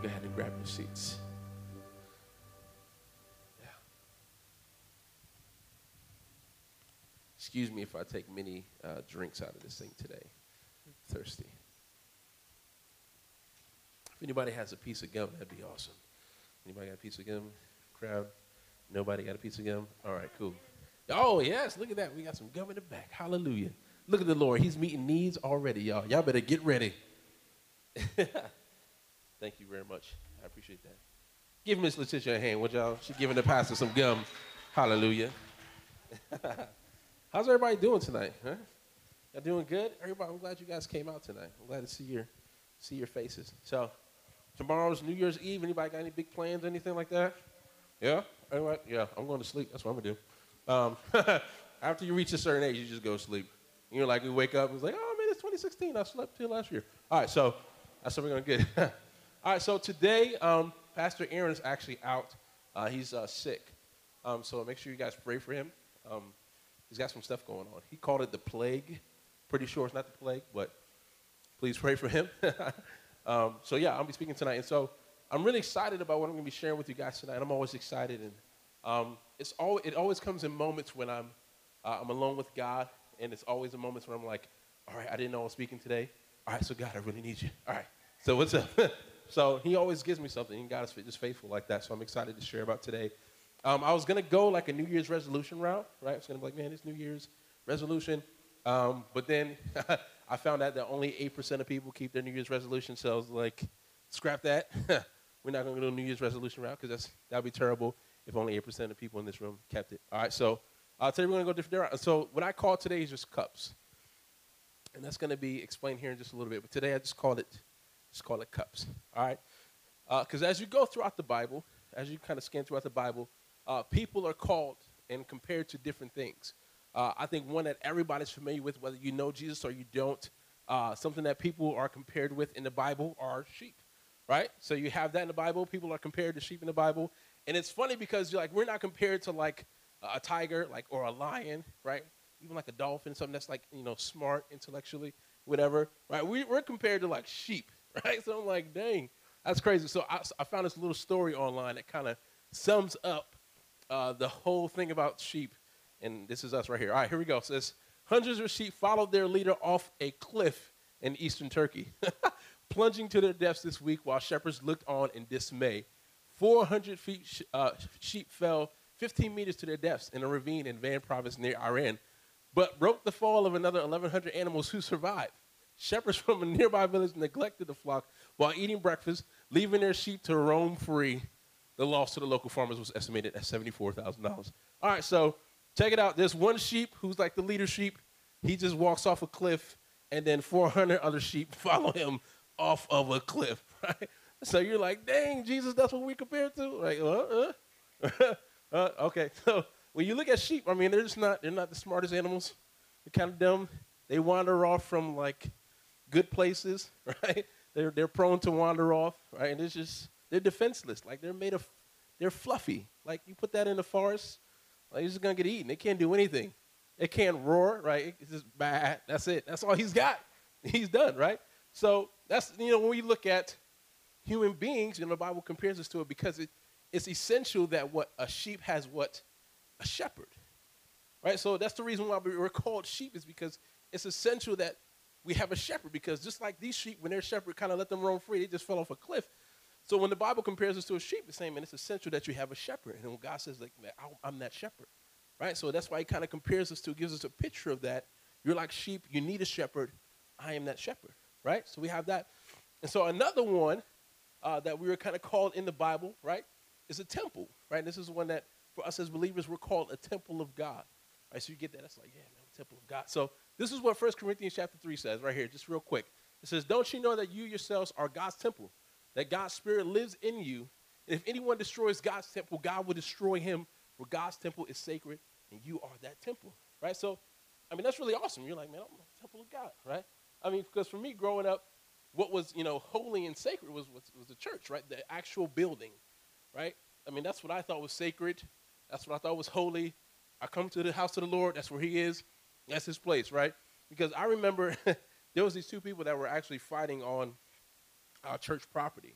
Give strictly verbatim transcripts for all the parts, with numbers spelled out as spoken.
Go ahead and grab your seats. Yeah. Excuse me if I take many uh, drinks out of this thing today. I'm thirsty. If anybody has a piece of gum, that'd be awesome. Anybody got a piece of gum? Crowd? Nobody got a piece of gum? All right, cool. Oh, yes, look at that. We got some gum in the back. Hallelujah. Look at the Lord. He's meeting needs already, y'all. Y'all better get ready. Thank you very much. I appreciate that. Give Miss Letitia a hand, would y'all? She's giving the pastor some gum. Hallelujah. How's everybody doing tonight? Huh? Y'all doing good? Everybody, I'm glad you guys came out tonight. I'm glad to see your see your faces. So tomorrow's New Year's Eve. Anybody got any big plans, anything like that? Yeah? Anyway, yeah, I'm going to sleep. That's what I'm going to do. Um, after you reach a certain age, you just go to sleep. You know, like we wake up and it's like, oh, man, it's twenty sixteen. I slept till last year. All right, so that's what we're going to get. All right, so today, um, Pastor Aaron is actually out. Uh, he's uh, sick. Um, so make sure you guys pray for him. Um, he's got some stuff going on. He called it the plague. Pretty sure it's not the plague, but please pray for him. um, so, yeah, I'll be speaking tonight. And so I'm really excited about what I'm going to be sharing with you guys tonight. I'm always excited. And um, it's all, it always comes in moments when I'm, uh, I'm alone with God. And it's always in moments when I'm like, all right, I didn't know I was speaking today. All right, so God, I really need you. All right, so what's up? So he always gives me something, and God is just faithful like that, so I'm excited to share about today. Um, I was going to go like a New Year's resolution route, right? I was going to be like, man, it's New Year's resolution. Um, but then I found out that only eight percent of people keep their New Year's resolution, so I was like, scrap that. We're not going to go a New Year's resolution route because that would be terrible if only eight percent of people in this room kept it. All right, so I'll tell you we're going to go different route. So what I call today is just cups. And that's going to be explained here in just a little bit. But today I just called it Just call it cups, all right? Because uh, as you go throughout the Bible, as you kind of scan throughout the Bible, uh, people are called and compared to different things. Uh, I think one that everybody's familiar with, whether you know Jesus or you don't, uh, something that people are compared with in the Bible are sheep, right? So you have that in the Bible. People are compared to sheep in the Bible. And it's funny because you're like, we're not compared to like a tiger like or a lion, right? Even like a dolphin, something that's like, you know, smart intellectually, whatever, right? We, we're compared to like sheep. Right? So I'm like, dang, that's crazy. So I, I found this little story online that kind of sums up uh, the whole thing about sheep. And this is us right here. All right, here we go. It says, hundreds of sheep followed their leader off a cliff in eastern Turkey, plunging to their deaths this week while shepherds looked on in dismay. four hundred feet sh- uh, sheep fell fifteen meters to their deaths in a ravine in Van province near Iran, but broke the fall of another eleven hundred animals who survived. Shepherds from a nearby village neglected the flock while eating breakfast, leaving their sheep to roam free. The loss to the local farmers was estimated at seventy-four thousand dollars. All right, so check it out. There's one sheep who's like the leader sheep. He just walks off a cliff, and then four hundred other sheep follow him off of a cliff, right? So you're like, dang, Jesus, that's what we compared to? Like, uh, uh. uh, okay, so when you look at sheep, I mean, they're just not, they're not the smartest animals. They're kind of dumb. They wander off from, like, good places, right? They're they're prone to wander off, right? And it's just, they're defenseless. Like, they're made of, they're fluffy. Like, you put that in the forest, like, it's just going to get eaten. They can't do anything. It can't roar, right? It's just bad. That's it. That's all he's got. He's done, right? So that's, you know, when we look at human beings, you know, the Bible compares us to it because it, it's essential that what a sheep has what? A shepherd, right? So that's the reason why we're called sheep is because it's essential that we have a shepherd because just like these sheep, when their shepherd kind of let them roam free, they just fell off a cliff. So when the Bible compares us to a sheep, it's saying, man, it's essential that you have a shepherd. And when God says, like, man, I'm that shepherd, right? So that's why he kind of compares us to, gives us a picture of that. You're like sheep. You need a shepherd. I am that shepherd, right? So we have that. And so another one uh, that we were kind of called in the Bible, right, is a temple, right? This is one that for us as believers, we're called a temple of God, right? So you get that. That's like, yeah, man, temple of God. So this is what First Corinthians chapter three says right here, just real quick. It says, don't you know that you yourselves are God's temple, that God's spirit lives in you? And if anyone destroys God's temple, God will destroy him, for God's temple is sacred, and you are that temple, right? So, I mean, that's really awesome. You're like, man, I'm the temple of God, right? I mean, because for me, growing up, what was, you know, holy and sacred was, was, was the church, right? The actual building, right? I mean, that's what I thought was sacred. That's what I thought was holy. I come to the house of the Lord. That's where he is. That's his place, right? Because I remember there was these two people that were actually fighting on our church property.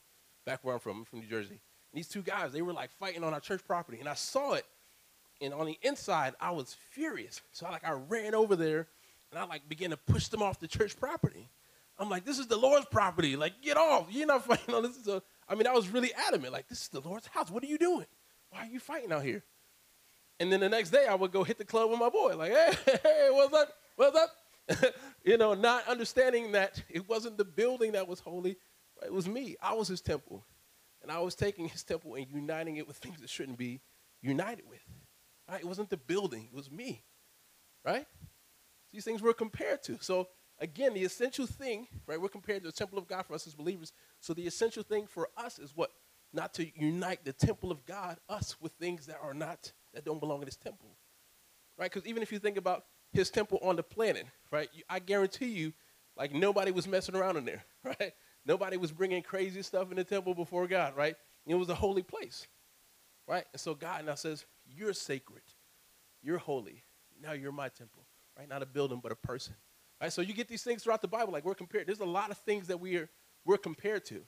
back where I'm from. I'm from New Jersey. And these two guys, they were like fighting on our church property. And I saw it. And on the inside, I was furious. So I like I ran over there and I like began to push them off the church property. I'm like, this is the Lord's property. Like, get off. You're not fighting on this. Is a, I mean, I was really adamant. Like, this is the Lord's house. What are you doing? Why are you fighting out here? And then the next day, I would go hit the club with my boy. Like, hey, hey, what's up? What's up? You know, not understanding that it wasn't the building that was holy. It was me. I was his temple. And I was taking his temple and uniting it with things that shouldn't be united with. Right? It wasn't the building. It was me. Right? These things were compared to. So, again, the essential thing, right, we're compared to the temple of God for us as believers. So the essential thing for us is what? Not to unite the temple of God, us, with things that are not, that don't belong in his temple. Right? Because even if you think about his temple on the planet, right, I guarantee you, like, nobody was messing around in there, right? Nobody was bringing crazy stuff in the temple before God, right? It was a holy place, right? And so God now says, you're sacred. You're holy. Now you're my temple, right? Not a building, but a person. Right, so you get these things throughout the Bible, like we're compared. There's a lot of things that we are, we're compared to.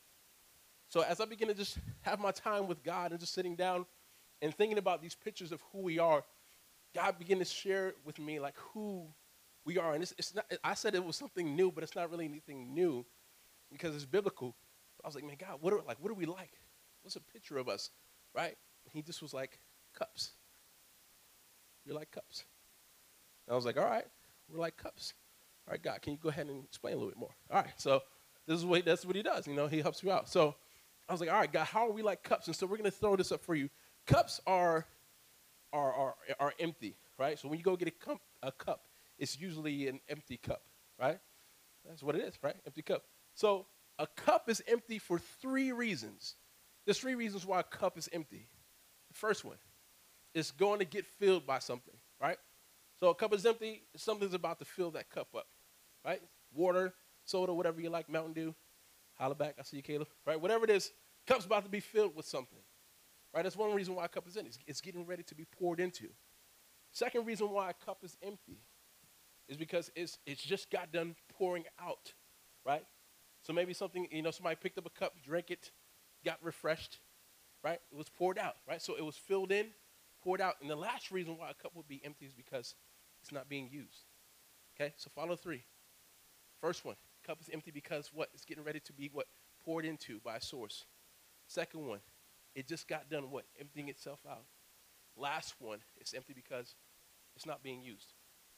So as I begin to just have my time with God and just sitting down and thinking about these pictures of who we are, God began to share with me like who we are. And it's, it's not, I said it was something new, but it's not really anything new because it's biblical. But I was like, man, God, what are, like, what are we like? What's a picture of us, right? And he just was like, cups. You're like cups. And I was like, all right, we're like cups. All right, God, can you go ahead and explain a little bit more? All right, so this is what, that's what he does. You know, he helps you out. So I was like, all right, God, how are we like cups? And so we're going to throw this up for you. Cups are, are, are, are empty, right? So when you go get a cup, a cup, it's usually an empty cup, right? That's what it is, right? Empty cup. So a cup is empty for three reasons. There's three reasons why a cup is empty. The first one is going to get filled by something, right? So a cup is empty, something's about to fill that cup up, right? Water, soda, whatever you like, Mountain Dew, holla back, I see you, Caleb, right? Whatever it is, cup's about to be filled with something, right? That's one reason why a cup is empty. It's, it's getting ready to be poured into. Second reason why a cup is empty is because it's, it's just got done pouring out, right? So maybe something, you know, somebody picked up a cup, drank it, got refreshed, right? It was poured out, right? So it was filled in, poured out. And the last reason why a cup would be empty is because it's not being used. Okay, so follow three. First one, cup is empty because what? It's getting ready to be what? Poured into by a source. Second one, it just got done what? Emptying itself out. Last one, it's empty because it's not being used.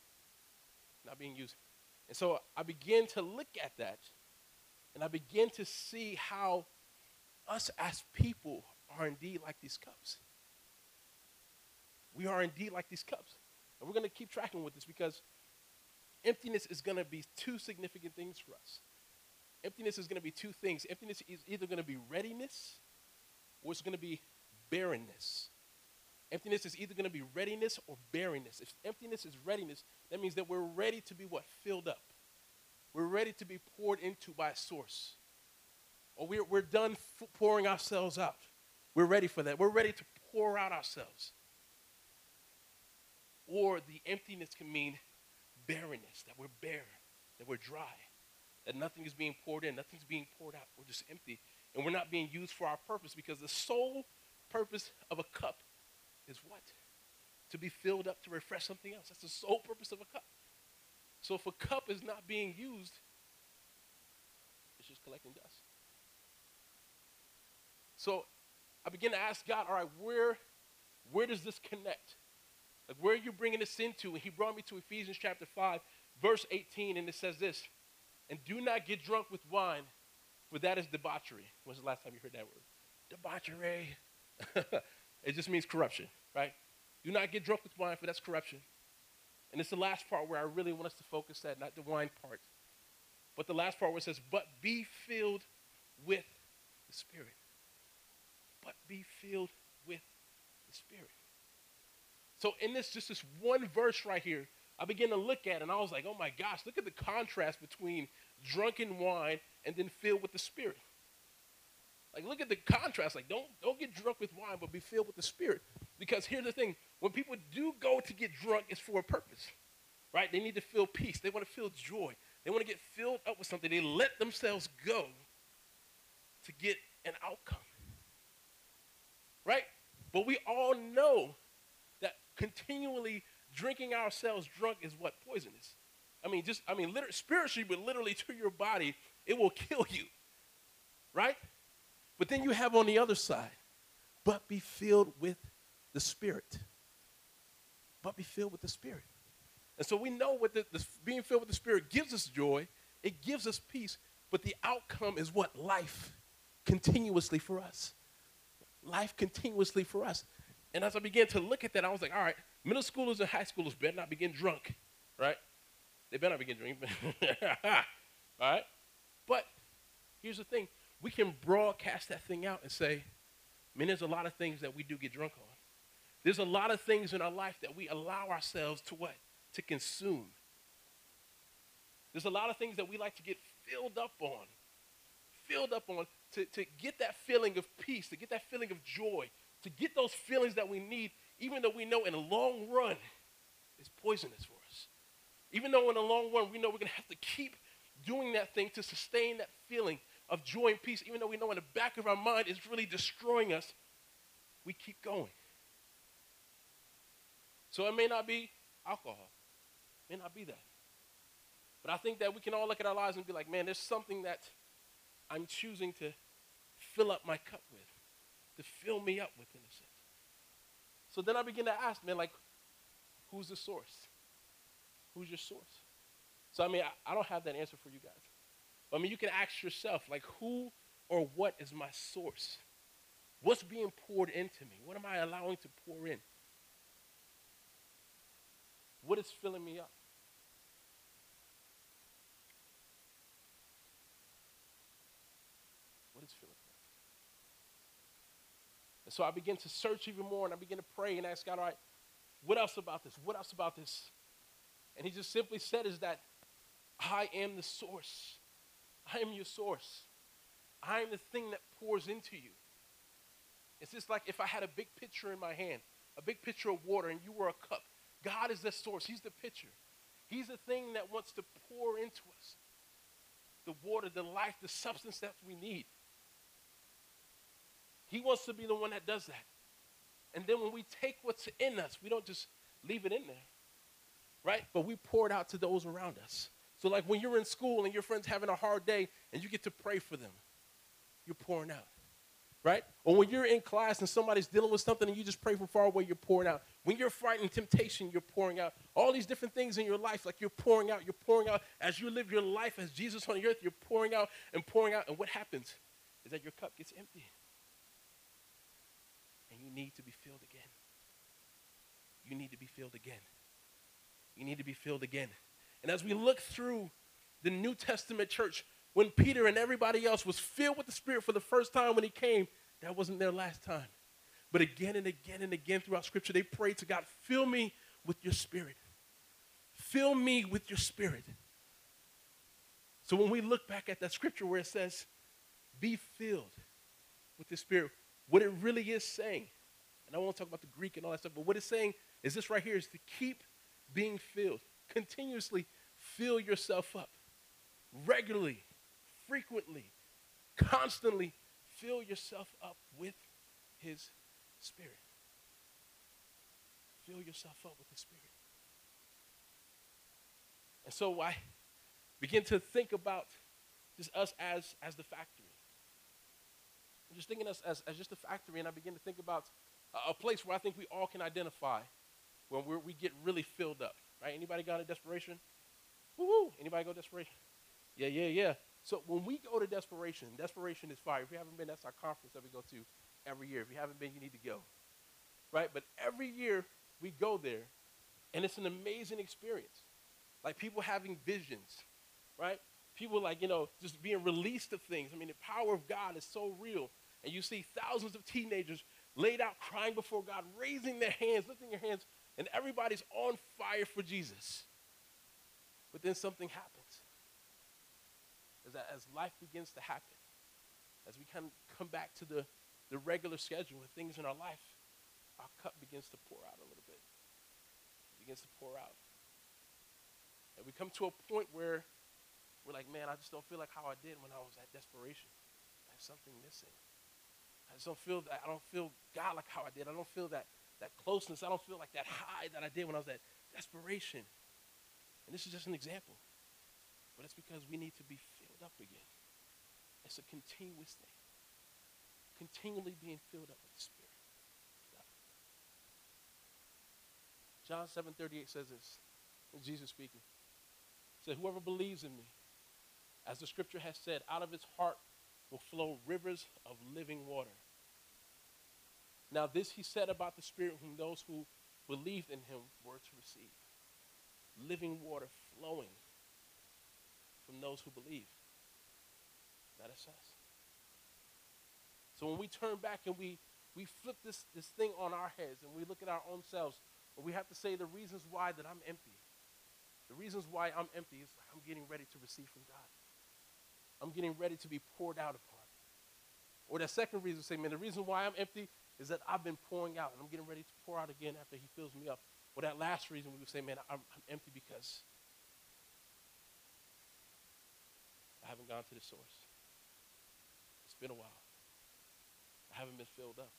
Not being used. And so I began to look at that, and I began to see how us as people are indeed like these cups. We are indeed like these cups. And we're going to keep tracking with this because emptiness is going to be two significant things for us. Emptiness is going to be two things. Emptiness is either going to be readiness or it's going to be barrenness. Emptiness is either going to be readiness or barrenness. If emptiness is readiness, that means that we're ready to be what? Filled up. We're ready to be poured into by a source. Or we're, we're done f- pouring ourselves out. We're ready for that. We're ready to pour out ourselves. Or the emptiness can mean barrenness, that we're bare, that we're dry, that nothing is being poured in, nothing's being poured out. We're just empty, and we're not being used for our purpose because the sole purpose of a cup is what? To be filled up to refresh something else. That's the sole purpose of a cup. So if a cup is not being used, it's just collecting dust. So I begin to ask God, all right, where, where does this connect? Like, where are you bringing this into? And he brought me to Ephesians chapter five, verse eighteen, and it says this, and do not get drunk with wine, for that is debauchery. When's the last time you heard that word? Debauchery. It just means corruption, right? Do not get drunk with wine, for that's corruption. And it's the last part where I really want us to focus at, not the wine part, but the last part where it says, but be filled with the Spirit. But be filled with the Spirit. So in this, just this one verse right here, I began to look at it, and I was like, oh my gosh, look at the contrast between drunken wine and then filled with the Spirit. Like, look at the contrast. Like, don't, don't get drunk with wine, but be filled with the Spirit. Because here's the thing. When people do go to get drunk, it's for a purpose, right? They need to feel peace. They want to feel joy. They want to get filled up with something. They let themselves go to get an outcome, right? But we all know that continually drinking ourselves drunk is what? Poisonous. I mean, just, I mean, literally, spiritually, but literally to your body, it will kill you, right? But then you have on the other side, but be filled with the Spirit. But be filled with the Spirit. And so we know what the, the being filled with the Spirit gives us joy. It gives us peace. But the outcome is what? Life continuously for us. Life continuously for us. And as I began to look at that, I was like, all right, middle schoolers and high schoolers better not begin drunk, right? They better not begin drinking. All right? But here's the thing. We can broadcast that thing out and say, I mean, there's a lot of things that we do get drunk on. There's a lot of things in our life that we allow ourselves to what? To consume. There's a lot of things that we like to get filled up on. Filled up on to, to get that feeling of peace, to get that feeling of joy, to get those feelings that we need, even though we know in the long run it's poisonous for us. Even though in the long run we know we're going to have to keep doing that thing to sustain that feeling of joy and peace, even though we know in the back of our mind it's really destroying us, we keep going. So it may not be alcohol. It may not be that. But I think that we can all look at our lives and be like, man, there's something that I'm choosing to fill up my cup with, to fill me up with in a sense. So then I begin to ask, man, like, who's the source? Who's your source? So, I mean, I, I don't have that answer for you guys. But, I mean, you can ask yourself, like, who or what is my source? What's being poured into me? What am I allowing to pour in? What is filling me up? What is filling me up? And so I begin to search even more, and I begin to pray and ask God, all right, what else about this? What else about this? And he just simply said is that I am the source. I am your source. I am the thing that pours into you. It's just like if I had a big pitcher in my hand, a big pitcher of water, and you were a cup. God is the source. He's the pitcher. He's the thing that wants to pour into us. The water, the life, the substance that we need. He wants to be the one that does that. And then when we take what's in us, we don't just leave it in there, right? But we pour it out to those around us. So like when you're in school and your friend's having a hard day and you get to pray for them, you're pouring out, right? Or when you're in class and somebody's dealing with something and you just pray from far away, you're pouring out. When you're fighting temptation, you're pouring out. All these different things in your life, like you're pouring out, you're pouring out. As you live your life as Jesus on the earth, you're pouring out and pouring out. And what happens is that your cup gets empty. And you need to be filled again. You need to be filled again. You need to be filled again. And as we look through the New Testament church, when Peter and everybody else was filled with the Spirit for the first time when he came, that wasn't their last time. But again and again and again throughout Scripture, they prayed to God, fill me with your Spirit. Fill me with your Spirit. So when we look back at that Scripture where it says, be filled with the Spirit, what it really is saying, and I won't talk about the Greek and all that stuff, but what it's saying is this right here is to keep being filled. Continuously fill yourself up. Regularly, frequently, constantly fill yourself up with his Spirit. Fill yourself up with his Spirit. And so I begin to think about just us as, as the factory. I'm just thinking us as, as just a factory, and I begin to think about a, a place where I think we all can identify when we're, we get really filled up, right? Anybody got a desperation? Woo-hoo! Anybody go desperation? Yeah, yeah, yeah. So when we go to desperation, desperation is fire. If you haven't been, that's our conference that we go to every year. If you haven't been, you need to go, right? But every year we go there, and it's an amazing experience. Like people having visions, right? People like, you know, just being released of things. I mean, the power of God is so real. And you see thousands of teenagers laid out crying before God, raising their hands, lifting their hands, and everybody's on fire for Jesus. But then something happens. As, that, as life begins to happen, as we kind of come back to the, the regular schedule of things in our life, our cup begins to pour out a little bit. It begins to pour out. And we come to a point where we're like, man, I just don't feel like how I did when I was at desperation. I there's something missing. I just don't feel that. I don't feel God like how I did. I don't feel that, that closeness. I don't feel like that high that I did when I was at desperation. And this is just an example. But it's because we need to be filled up again. It's a continuous thing. Continually being filled up with the Spirit. God. John seven thirty-eight says this. It's Jesus speaking. He said, whoever believes in me, as the scripture has said, out of his heart will flow rivers of living water. Now this he said about the Spirit whom those who believed in him were to receive. Living water flowing from those who believe. That is us. So when we turn back and we, we flip this, this thing on our heads and we look at our own selves, and we have to say the reasons why that I'm empty. The reasons why I'm empty is I'm getting ready to receive from God. I'm getting ready to be poured out upon. Or the second reason, say, man, the reason why I'm empty is that I've been pouring out and I'm getting ready to pour out again after he fills me up. Or that last reason, we would say, man, I'm, I'm empty because I haven't gone to the source. It's been a while. I haven't been filled up.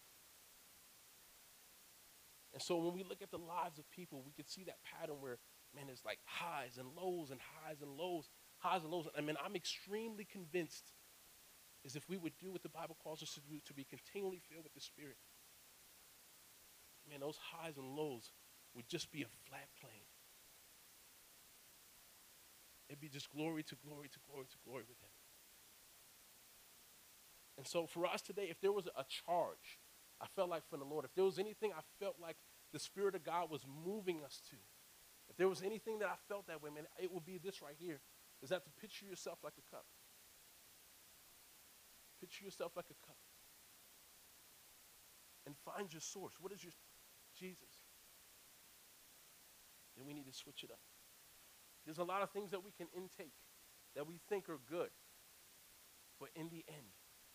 And so when we look at the lives of people, we can see that pattern where, man, it's like highs and lows and highs and lows, highs and lows. I mean, I'm extremely convinced is if we would do what the Bible calls us to do, to be continually filled with the Spirit, man, those highs and lows would just be a flat plane. It'd be just glory to glory to glory to glory with him. And so for us today, if there was a charge, I felt like from the Lord, if there was anything I felt like the Spirit of God was moving us to, if there was anything that I felt that way, man, it would be this right here, is that to picture yourself like a cup. Picture yourself like a cup. And find your source. What is your Jesus? Then we need to switch it up. There's a lot of things that we can intake that we think are good. But in the end,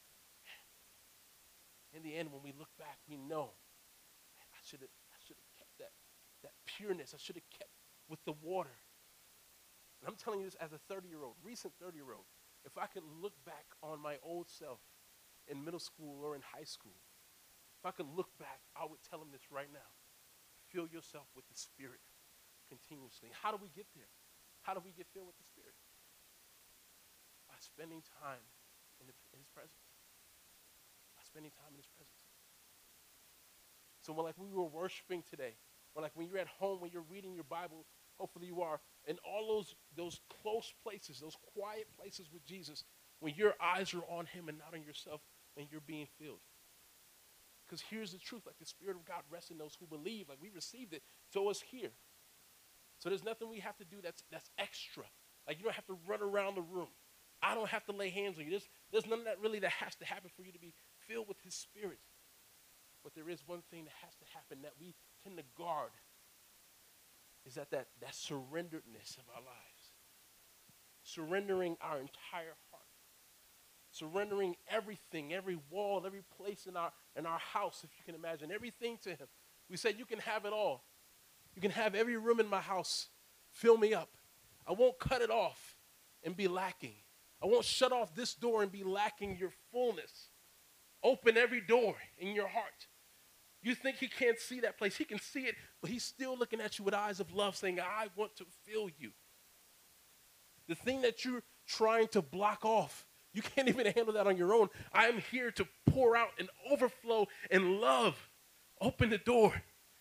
in the end, when we look back, we know, man, I should have I should have kept that, that pureness. I should have kept with the water. And I'm telling you this as a thirty-year-old, recent thirty-year-old. If I could look back on my old self in middle school or in high school, if I could look back, I would tell him this right now. Fill yourself with the Spirit continuously. How do we get there? How do we get filled with the Spirit? By spending time in, the, in his presence. By spending time in his presence. So when like we were worshiping today, or like when you're at home, when you're reading your Bible, hopefully you are, in all those, those close places, those quiet places with Jesus, when your eyes are on him and not on yourself, and you're being filled. Because here's the truth, like the Spirit of God rests in those who believe, like we received it, so it's here. So there's nothing we have to do that's that's extra. Like you don't have to run around the room. I don't have to lay hands on you. There's, there's none of that really that has to happen for you to be filled with his Spirit. But there is one thing that has to happen that we tend to guard, is that that, that surrenderedness of our lives. Surrendering our entire heart. Surrendering everything, every wall, every place in our, in our house, if you can imagine, everything to him. We said, you can have it all. You can have every room in my house. Fill me up. I won't cut it off and be lacking. I won't shut off this door and be lacking your fullness. Open every door in your heart. You think he can't see that place. He can see it, but he's still looking at you with eyes of love saying, I want to fill you. The thing that you're trying to block off, you can't even handle that on your own. I'm here to pour out and overflow and love. Open the door.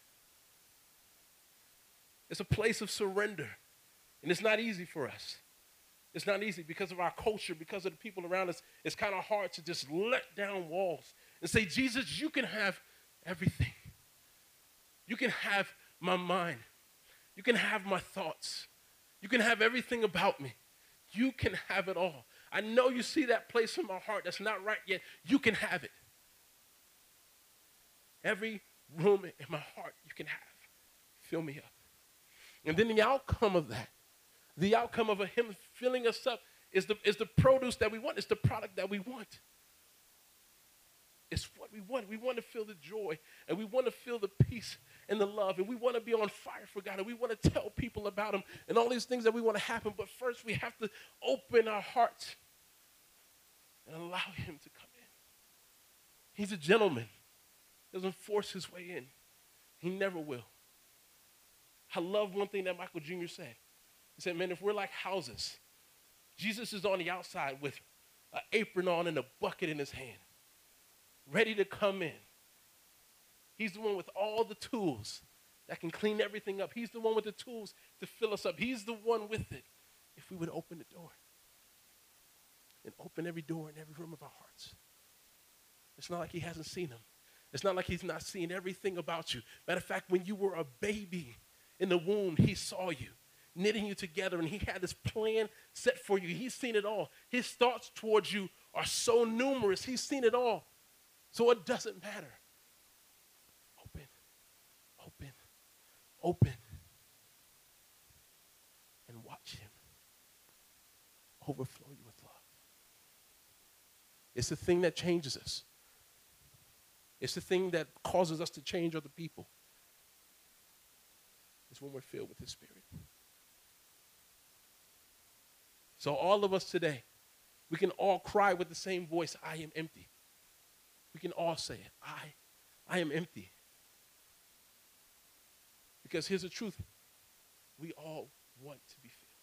It's a place of surrender. And it's not easy for us. It's not easy because of our culture, because of the people around us. It's kind of hard to just let down walls and say, Jesus, you can have everything. You can have my mind. You can have my thoughts. You can have everything about me. You can have it all. I know you see that place in my heart that's not right yet. You can have it. Every room in my heart you can have. Fill me up. And then the outcome of that, the outcome of him filling us up is the, is the produce that we want. It's the product that we want. It's what we want. We want to feel the joy, and we want to feel the peace and the love, and we want to be on fire for God, and we want to tell people about him and all these things that we want to happen. But first we have to open our hearts and allow him to come in. He's a gentleman. He doesn't force his way in. He never will. I love one thing that Michael Junior said. He said, man, if we're like houses, Jesus is on the outside with an apron on and a bucket in his hand, ready to come in. He's the one with all the tools that can clean everything up. He's the one with the tools to fill us up. He's the one with it. If we would open the door and open every door in every room of our hearts. It's not like he hasn't seen them. It's not like he's not seen everything about you. Matter of fact, when you were a baby in the womb, he saw you, knitting you together, and he had this plan set for you. He's seen it all. His thoughts towards you are so numerous. He's seen it all. So it doesn't matter. Open, open, open, and watch him overflow you with love. It's the thing that changes us. It's the thing that causes us to change other people. It's when we're filled with his Spirit. So all of us today, we can all cry with the same voice, I am empty. We can all say it, I, I am empty. Because here's the truth, we all want to be filled.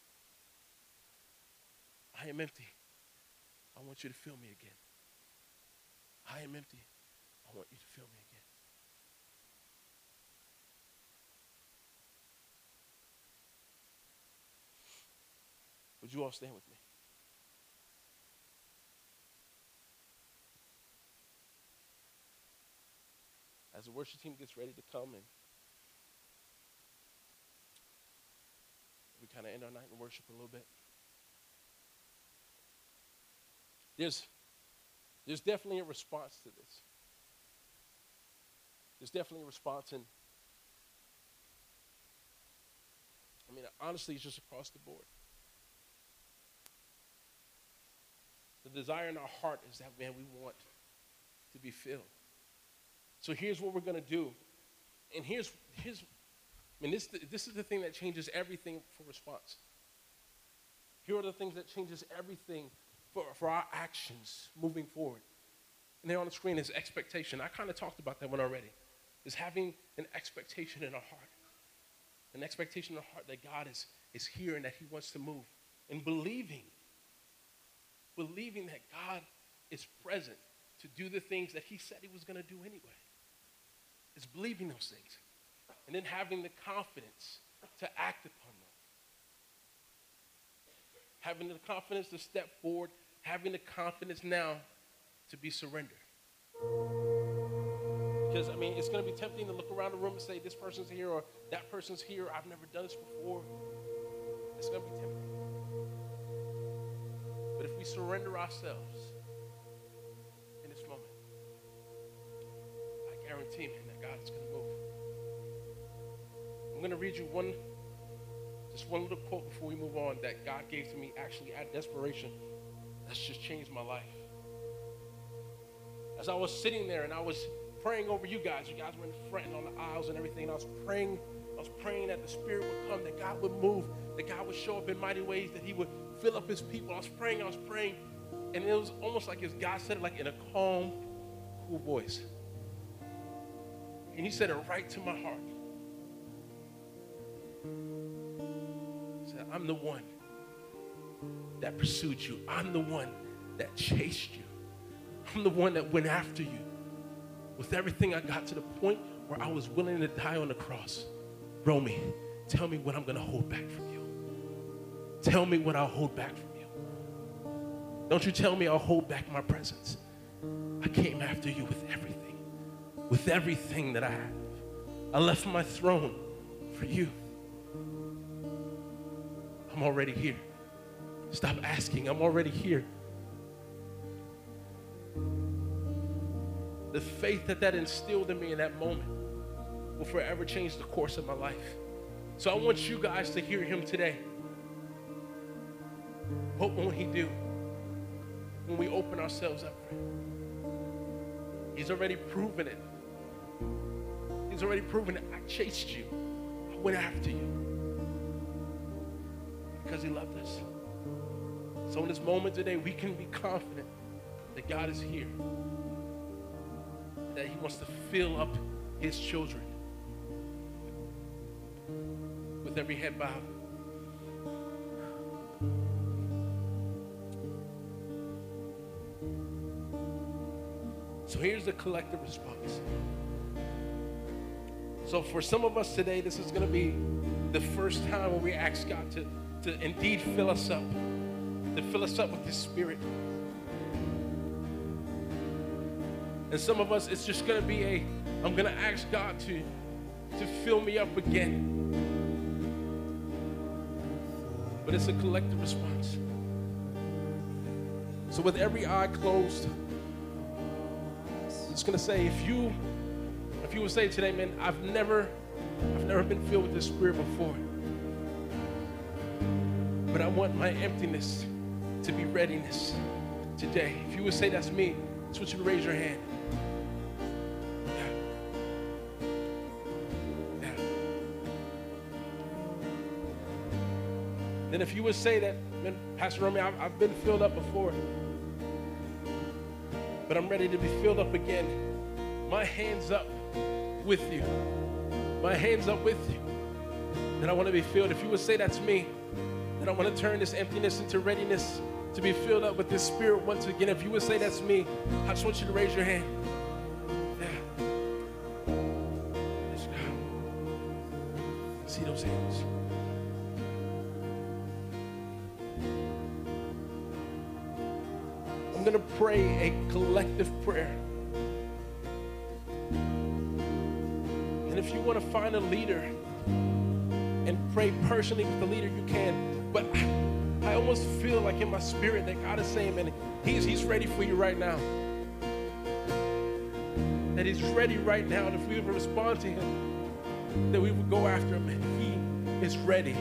I am empty. I want you to fill me again. I am empty. I want you to fill me again. Would you all stand with me? As the worship team gets ready to come and we kind of end our night in worship a little bit. There's, there's definitely a response to this. There's definitely a response, and I mean, honestly, it's just across the board. The desire in our heart is that, man, we want to be filled. So here's what we're going to do. And here's, here's I mean, this, this is the thing that changes everything for response. Here are the things that changes everything for, for our actions moving forward. And there on the screen is expectation. I kind of talked about that one already. Is having an expectation in our heart. An expectation in our heart that God is, is here and that he wants to move. And believing, believing that God is present to do the things that he said he was going to do anyway. It's believing those things. And then having the confidence to act upon them. Having the confidence to step forward. Having the confidence now to be surrendered. Because, I mean, it's going to be tempting to look around the room and say, this person's here or that person's here. I've never done this before. It's going to be tempting. But if we surrender ourselves in this moment, I guarantee, man, that God is going to move. I'm going to read you one, just one little quote before we move on that God gave to me actually out of desperation. That's just changed my life. As I was sitting there and I was praying over you guys. You guys were in the front and on the aisles and everything. And I was praying, I was praying that the Spirit would come, that God would move, that God would show up in mighty ways, that he would fill up his people. I was praying, I was praying. And it was almost like as God said it like in a calm, cool voice. And he said it right to my heart. He said, I'm the one that pursued you. I'm the one that chased you. I'm the one that went after you. With everything, I got to the point where I was willing to die on the cross. Romy, tell me what I'm going to hold back from you. Tell me what I'll hold back from you. Don't you tell me I'll hold back my presence. I came after you with everything. With everything that I have. I left my throne for you. I'm already here. Stop asking. I'm already here. The faith that that instilled in me in that moment will forever change the course of my life. So I want you guys to hear him today. What won't he do when we open ourselves up for him? He's already proven it. He's already proven it. I chased you. I went after you. Because he loved us. So in this moment today, we can be confident that God is here. wants to fill up his children. With every head bowed. So here's the collective response. So for some of us today, this is going to be the first time when we ask God to, to indeed fill us up, to fill us up with His Spirit. And some of us, it's just going to be a, I'm going to ask God to, to fill me up again. But it's a collective response. So with every eye closed, it's going to say, if you, if you would say today, man, I've never, I've never been filled with the Spirit before, but I want my emptiness to be readiness today. If you would say that's me, I just want you to raise your hand. Yeah. Yeah. Then if you would say that, man, Pastor Romeo, I've, I've been filled up before, but I'm ready to be filled up again. My hands up with you. My hands up with you. That I want to be filled. If you would say that's me, then I want to turn this emptiness into readiness to be filled up with this Spirit once again. If you would say that's me, I just want you to raise your hand. Yeah. Yes, God. See those hands. I'm going to pray a collective prayer. And if you want to find a leader and pray personally with the leader, you can. But I, I almost feel like in my spirit that God is saying, man, he's, he's ready for you right now. That He's ready right now. And if we ever respond to Him, that we would go after Him. And He is ready.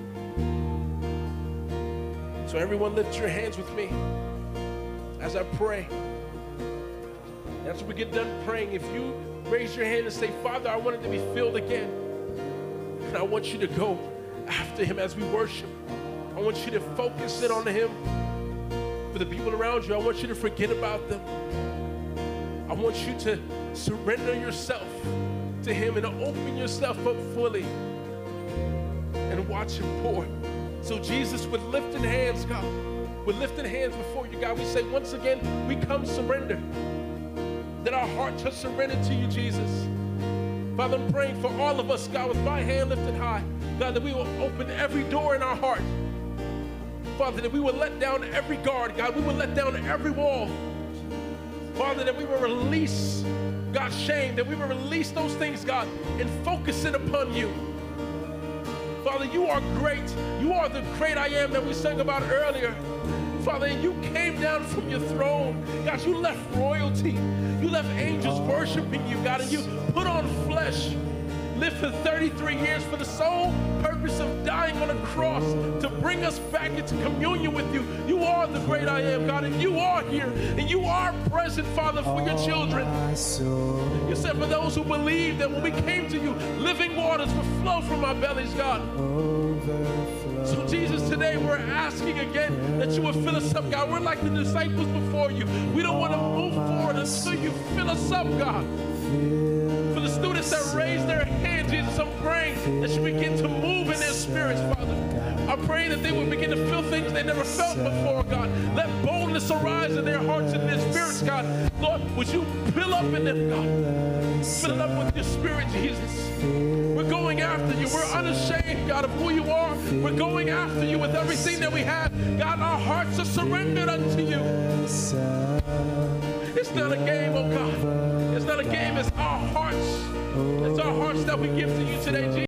So everyone lift your hands with me as I pray. After we get done praying, if you raise your hand and say, Father, I want it to be filled again. And I want you to go after Him as we worship. I want you to focus in on Him. For the people around you, I want you to forget about them. I want you to surrender yourself to Him and open yourself up fully and watch Him pour. So Jesus, with lifted hands, God, with lifted hands before you, God, we say once again, we come surrender. That our hearts are surrendered to you, Jesus. Father, I'm praying for all of us, God, with my hand lifted high. God, that we will open every door in our heart. Father, that we will let down every guard. God, we will let down every wall. Father, that we will release, God, shame. That we will release those things, God, and focus it upon you. Father, you are great. You are the great I am that we sang about earlier. Father, and you came down from your throne. God, you left royalty. You left angels worshiping you, God, and you put on flesh. Lived for thirty-three years for the sole purpose of dying on a cross to bring us back into communion with you. You are the great I am, God, and you are here, and you are present, Father, for your children. You said for those who believe that when we came to you, living waters would flow from our bellies, God. So Jesus, today we're asking again that you would fill us up, God. We're like the disciples before you. We don't want to move forward until you fill us up, God. For the students that raise their hand, Jesus, I'm praying that you begin to move in their spirits, Father. I'm praying that they will begin to feel things they never felt before, God. Let boldness arise in their hearts and their spirits, God. Lord, would you fill up in them, God? Fill up with your Spirit, Jesus. We're going after you. We're unashamed, God, of who you are. We're going after you with everything that we have. God, our hearts are surrendered unto you. It's not a game, oh God. It's not a game. It's our hearts. It's our hearts that we give to you today, Jesus.